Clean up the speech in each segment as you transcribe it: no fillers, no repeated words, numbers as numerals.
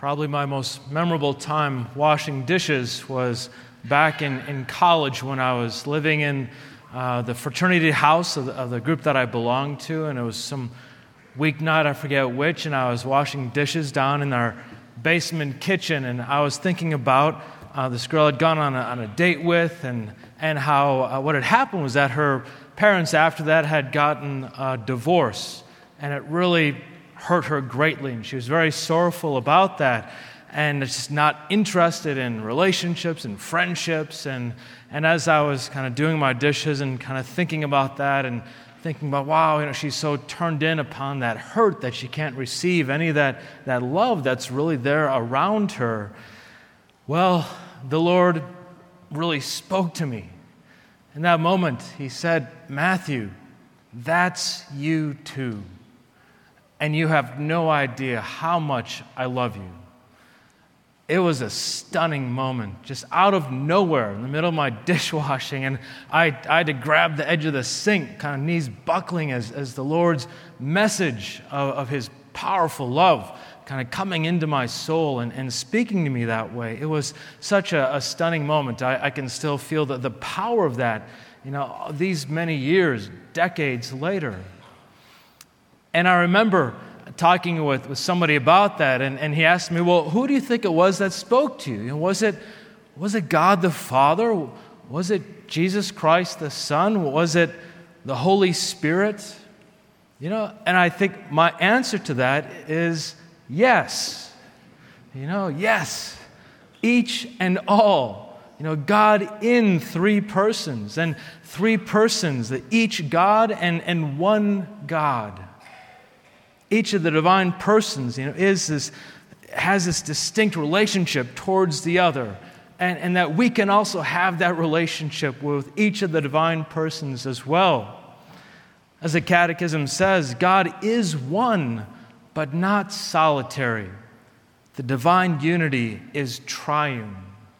Probably my most memorable time washing dishes was back in college when I was living in the fraternity house of the group that I belonged to, and it was some weeknight, I forget which, and I was washing dishes down in our basement kitchen, and I was thinking about this girl I'd gone on a date with, and how what had happened was that her parents after that had gotten a divorce, and it really hurt her greatly, and she was very sorrowful about that, and just not interested in relationships and friendships, and as I was kind of doing my dishes and kind of thinking about that and thinking about, wow, she's so turned in upon that hurt that she can't receive any of that love that's really there around her. Well, the Lord really spoke to me. In that moment, He said, Matthew, that's you too. And you have no idea how much I love you. It was a stunning moment, just out of nowhere, in the middle of my dishwashing, and I had to grab the edge of the sink, kind of knees buckling as the Lord's message of His powerful love kind of coming into my soul and speaking to me that way. It was such a stunning moment. I can still feel the power of that, these many years, decades later. And I remember talking with somebody about that, and he asked me, well, who do you think it was that spoke to you? Was it God the Father? Was it Jesus Christ the Son? Was it the Holy Spirit? And I think my answer to that is yes. Yes. Each and all. God in three persons, and three persons, each God and one God. Each of the divine persons, has this distinct relationship towards the other, and that we can also have that relationship with each of the divine persons as well. As the Catechism says, God is one, but not solitary. The divine unity is triune.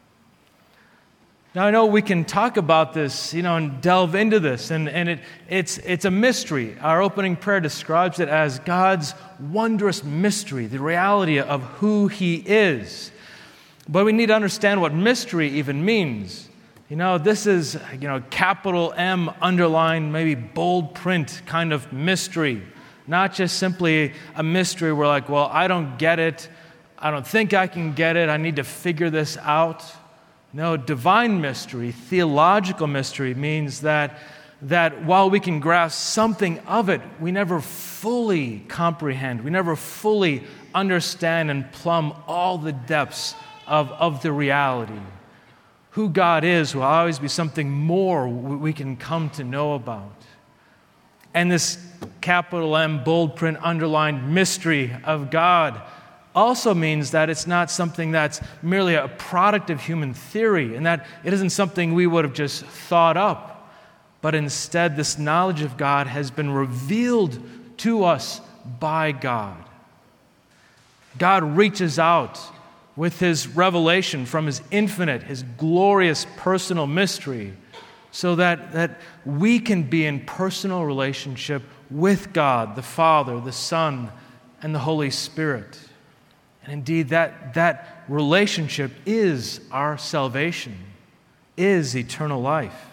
Now, I know we can talk about this, and delve into this, and it's a mystery. Our opening prayer describes it as God's wondrous mystery, the reality of who He is. But we need to understand what mystery even means. This is, capital M underlined, maybe bold print kind of mystery. Not just simply a mystery where like, well, I don't get it. I don't think I can get it. I need to figure this out. No, divine mystery, theological mystery means that while we can grasp something of it, we never fully comprehend, we never fully understand and plumb all the depths of the reality. Who God is will always be something more we can come to know about. And this capital M, bold print, underlined mystery of God also means that it's not something that's merely a product of human theory, and that it isn't something we would have just thought up, but instead this knowledge of God has been revealed to us by God. God reaches out with His revelation from His infinite, His glorious personal mystery, so that we can be in personal relationship with God, the Father, the Son, and the Holy Spirit. And indeed, that relationship is our salvation, is eternal life.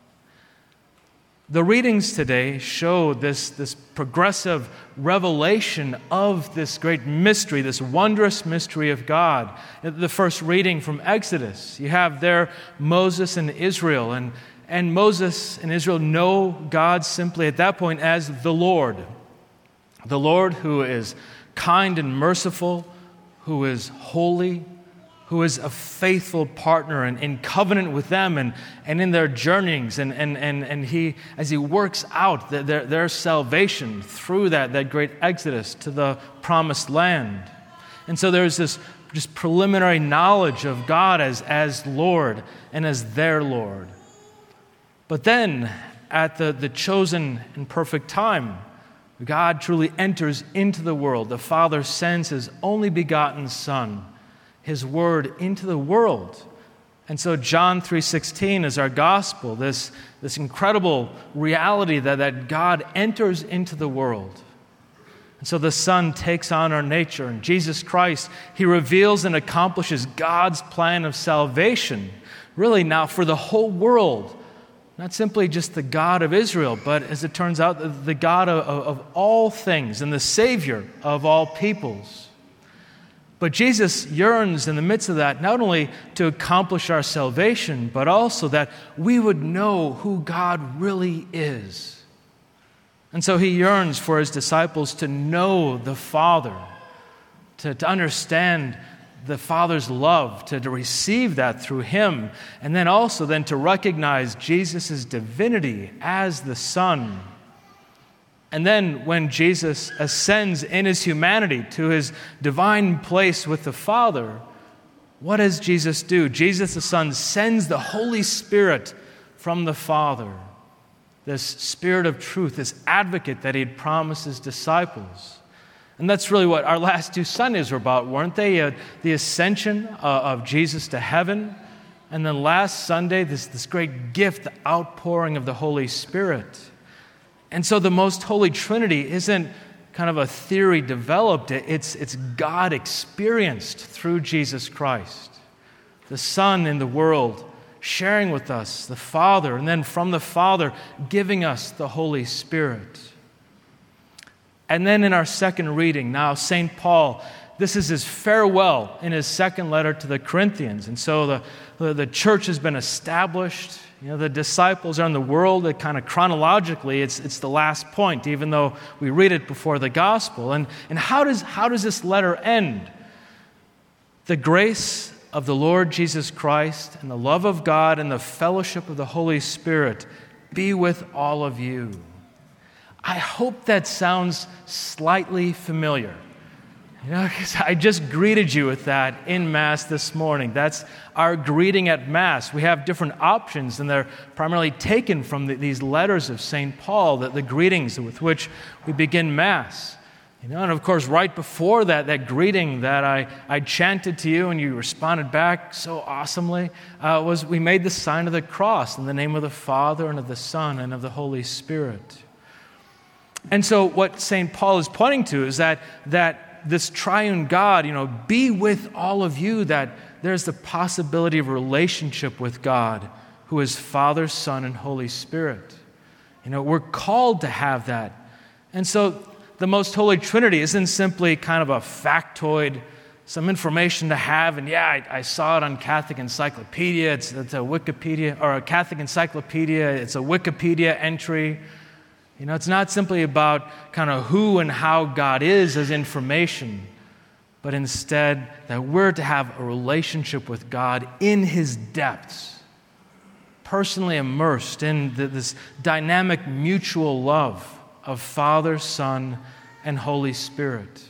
The readings today show this progressive revelation of this great mystery, this wondrous mystery of God. The first reading from Exodus, you have there Moses and Israel, and Moses and Israel know God simply at that point as the Lord who is kind and merciful, who is holy, who is a faithful partner and in covenant with them and in their journeyings, and He, as He works out their salvation through that great exodus to the promised land. And so there's this just preliminary knowledge of God as Lord and as their Lord. But then, at the chosen and perfect time, God truly enters into the world. The Father sends His only begotten Son, His Word, into the world. And so John 3:16 is our gospel, this incredible reality that God enters into the world. And so the Son takes on our nature. And Jesus Christ, He reveals and accomplishes God's plan of salvation, really now for the whole world. Not simply just the God of Israel, but as it turns out, the God of all things and the Savior of all peoples. But Jesus yearns in the midst of that not only to accomplish our salvation, but also that we would know who God really is. And so He yearns for His disciples to know the Father, to understand the Father's love, to receive that through Him, and then also to recognize Jesus' divinity as the Son. And then when Jesus ascends in His humanity to His divine place with the Father, what does Jesus do? Jesus the Son sends the Holy Spirit from the Father, this Spirit of truth, this advocate that He had promised His disciples. And that's really what our last 2 Sundays were about, weren't they? The ascension of Jesus to heaven. And then last Sunday, this great gift, the outpouring of the Holy Spirit. And so the Most Holy Trinity isn't kind of a theory developed. It's God experienced through Jesus Christ. The Son in the world sharing with us the Father, and then from the Father giving us the Holy Spirit. And then in our second reading, now St. Paul, this is his farewell in his second letter to the Corinthians. And so the church has been established. The disciples are in the world. That kind of chronologically, it's the last point, even though we read it before the gospel. And how does this letter end? The grace of the Lord Jesus Christ and the love of God and the fellowship of the Holy Spirit be with all of you. I hope that sounds slightly familiar. Because I just greeted you with that in Mass this morning. That's our greeting at Mass. We have different options, and they're primarily taken from these letters of St. Paul, the greetings with which we begin Mass. And of course, right before that greeting that I chanted to you and you responded back so awesomely, was we made the sign of the cross in the name of the Father and of the Son and of the Holy Spirit. And so what St. Paul is pointing to is that this triune God, be with all of you, that there's the possibility of a relationship with God, who is Father, Son, and Holy Spirit. We're called to have that. And so the Most Holy Trinity isn't simply kind of a factoid, some information to have, and I saw it on Catholic Encyclopedia, it's a Wikipedia, or a Catholic Encyclopedia, it's a Wikipedia entry. It's not simply about kind of who and how God is as information, but instead that we're to have a relationship with God in His depths, personally immersed in this dynamic mutual love of Father, Son, and Holy Spirit.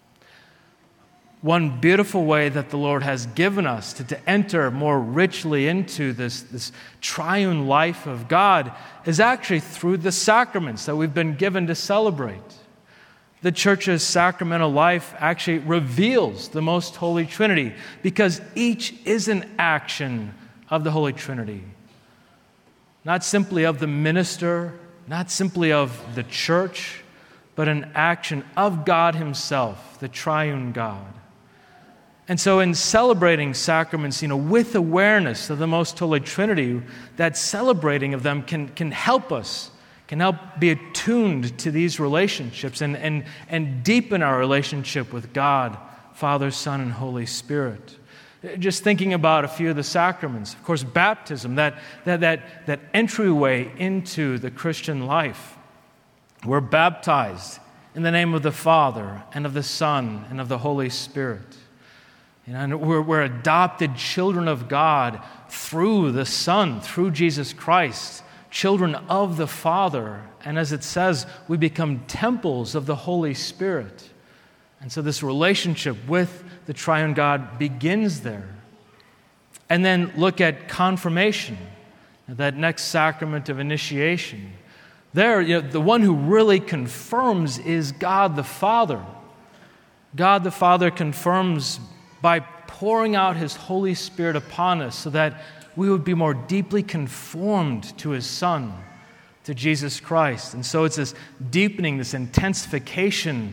One beautiful way that the Lord has given us to enter more richly into this triune life of God is actually through the sacraments that we've been given to celebrate. The Church's sacramental life actually reveals the Most Holy Trinity because each is an action of the Holy Trinity. Not simply of the minister, not simply of the church, but an action of God Himself, the triune God. And so in celebrating sacraments, with awareness of the Most Holy Trinity, that celebrating of them can help us, can help be attuned to these relationships and deepen our relationship with God, Father, Son, and Holy Spirit. Just thinking about a few of the sacraments. Of course, baptism, that entryway into the Christian life. We're baptized in the name of the Father and of the Son and of the Holy Spirit. And we're adopted children of God through the Son, through Jesus Christ, children of the Father. And as it says, we become temples of the Holy Spirit. And so this relationship with the triune God begins there. And then look at confirmation, that next sacrament of initiation. There, the one who really confirms is God the Father. God the Father confirms by pouring out His Holy Spirit upon us so that we would be more deeply conformed to His Son, to Jesus Christ. And so it's this deepening, this intensification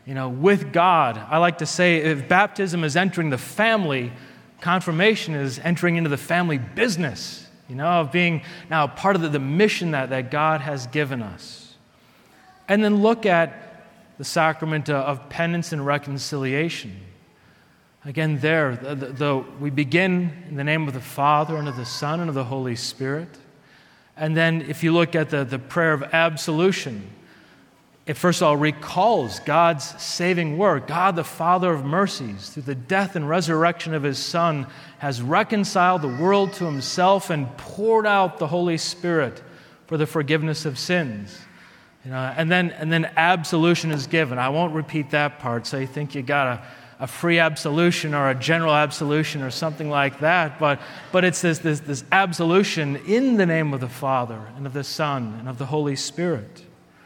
with God. I like to say if baptism is entering the family, confirmation is entering into the family business, of being now part of the mission that God has given us. And then look at the sacrament of penance and reconciliation. Again, we begin in the name of the Father, and of the Son, and of the Holy Spirit. And then if you look at the prayer of absolution, it first of all recalls God's saving work. God, the Father of mercies, through the death and resurrection of His Son, has reconciled the world to Himself and poured out the Holy Spirit for the forgiveness of sins. And then absolution is given. I won't repeat that part, so you think you got a free absolution or a general absolution or something like that. But it's this absolution in the name of the Father and of the Son and of the Holy Spirit.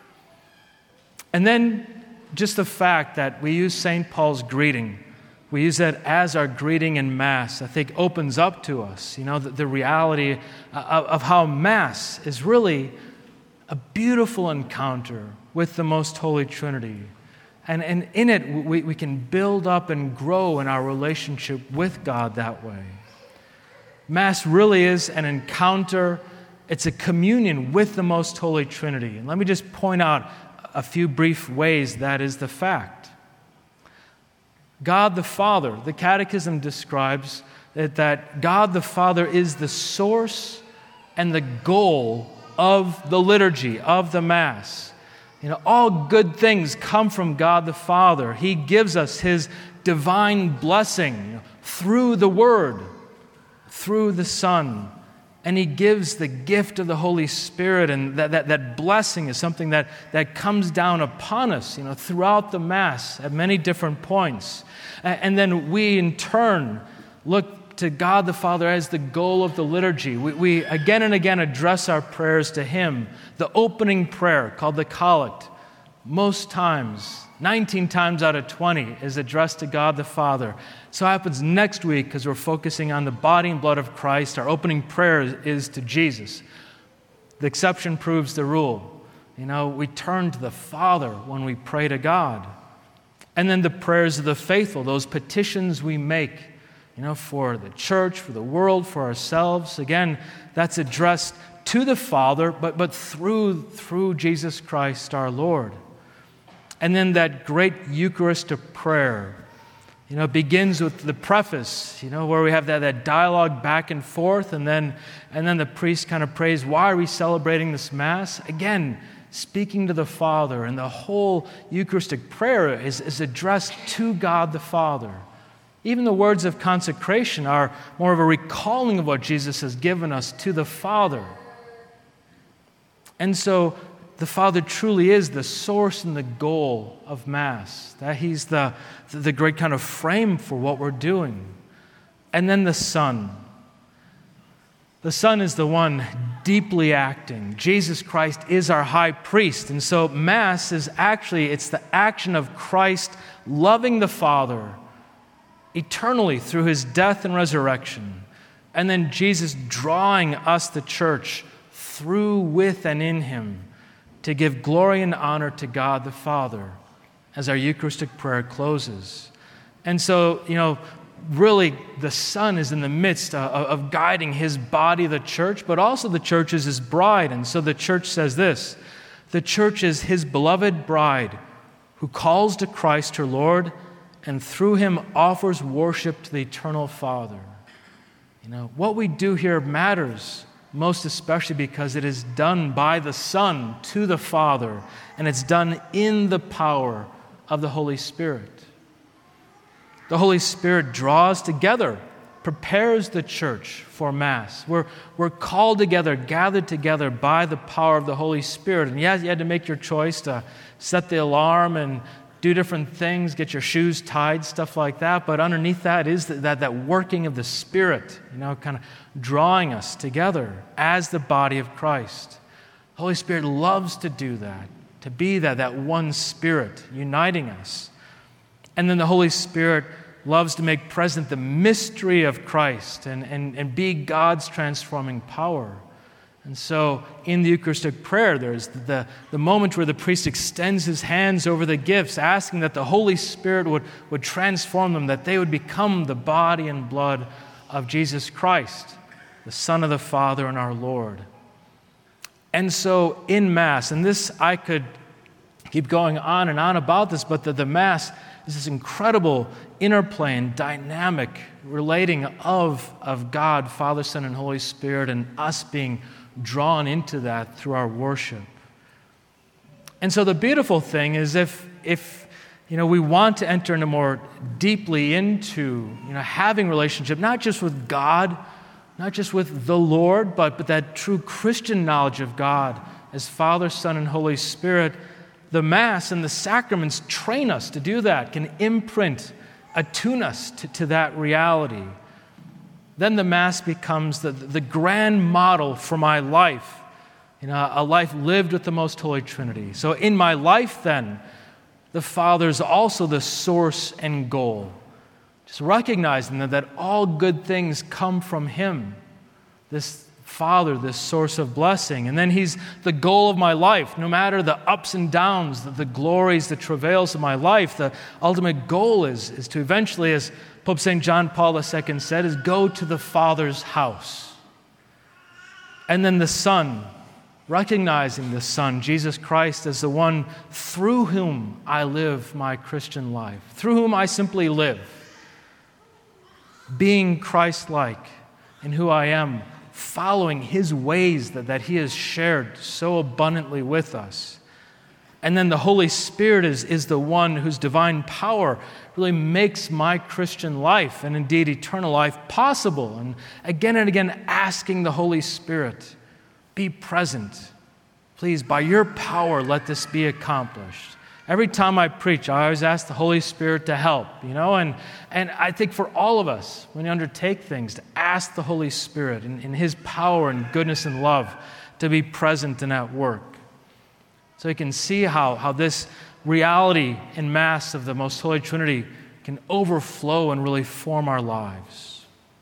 And then just the fact that we use St. Paul's greeting, we use that as our greeting in Mass, I think opens up to us, the reality of how Mass is really a beautiful encounter with the Most Holy Trinity. And in it, we can build up and grow in our relationship with God that way. Mass really is an encounter. It's a communion with the Most Holy Trinity. And let me just point out a few brief ways that is the fact. God the Father, the Catechism describes that God the Father is the source and the goal of the liturgy, of the Mass. All good things come from God the Father. He gives us His divine blessing through the Word, through the Son, and He gives the gift of the Holy Spirit, and that blessing is something that comes down upon us, throughout the Mass at many different points. And then we, in turn, look to God the Father as the goal of the liturgy. We again and again address our prayers to Him. The opening prayer, called the Collect, most times, 19 times out of 20, is addressed to God the Father. So happens next week, because we're focusing on the body and blood of Christ, our opening prayer is to Jesus. The exception proves the rule. We turn to the Father when we pray to God. And then the prayers of the faithful, those petitions we make, for the church, for the world, for ourselves. Again, that's addressed to the Father, but through Jesus Christ our Lord. And then that great Eucharistic prayer, begins with the preface, where we have that dialogue back and forth, and then the priest kind of prays, why are we celebrating this Mass? Again, speaking to the Father, and the whole Eucharistic prayer is addressed to God the Father. Even the words of consecration are more of a recalling of what Jesus has given us to the Father. And so the Father truly is the source and the goal of Mass, that He's the great kind of frame for what we're doing. And then the Son. The Son is the one deeply acting. Jesus Christ is our high priest. And so Mass is it's the action of Christ loving the Father eternally through His death and resurrection. And then Jesus drawing us, the church, through, with, and in Him to give glory and honor to God the Father as our Eucharistic prayer closes. And so, really the Son is in the midst of guiding His body, the church, but also the church is His bride. And so the church says this: the church is His beloved bride who calls to Christ her Lord and through Him offers worship to the eternal Father. What we do here matters, most especially because it is done by the Son to the Father, and it's done in the power of the Holy Spirit. The Holy Spirit draws together, prepares the church for Mass. We're called together, gathered together by the power of the Holy Spirit. And yes, you had to make your choice to set the alarm and do different things, get your shoes tied, stuff like that. But underneath that is that working of the Spirit, kind of drawing us together as the body of Christ. The Holy Spirit loves to do that, to be that one Spirit uniting us. And then the Holy Spirit loves to make present the mystery of Christ and be God's transforming power. And so in the Eucharistic prayer, there's the moment where the priest extends his hands over the gifts, asking that the Holy Spirit would transform them, that they would become the body and blood of Jesus Christ, the Son of the Father and our Lord. And so in Mass, and this I could keep going on and on about this, but the Mass is this incredible interplay and dynamic relating of God, Father, Son, and Holy Spirit, and us being drawn into that through our worship. And so the beautiful thing is if we want to enter into more deeply into having relationship, not just with God, not just with the Lord, but that true Christian knowledge of God as Father, Son, and Holy Spirit, the Mass and the sacraments train us to do that, can imprint, attune us to that reality. Then the Mass becomes the grand model for my life, a life lived with the Most Holy Trinity. So in my life then, the Father is also the source and goal. Just recognizing that all good things come from Him, this Father, this source of blessing. And then He's the goal of my life. No matter the ups and downs, the glories, the travails of my life, the ultimate goal is to eventually, as Pope St. John Paul II said, is go to the Father's house. And then the Son, recognizing the Son, Jesus Christ, as the one through whom I live my Christian life, through whom I simply live, being Christ-like in who I am, following His ways that He has shared so abundantly with us. And then the Holy Spirit is the one whose divine power really makes my Christian life, and indeed eternal life, possible. And again asking the Holy Spirit, be present. Please, by your power, let this be accomplished. Every time I preach, I always ask the Holy Spirit to help, and I think for all of us, when you undertake things, to ask the Holy Spirit in His power and goodness and love to be present and at work. So you can see how this reality in Mass of the Most Holy Trinity can overflow and really form our lives.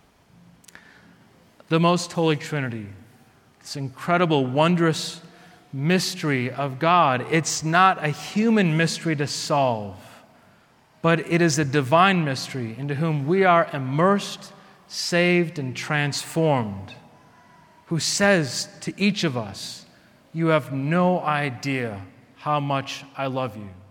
The Most Holy Trinity, this incredible, wondrous mystery of God. It's not a human mystery to solve, but it is a divine mystery into whom we are immersed, saved, and transformed, who says to each of us, "You have no idea how much I love you."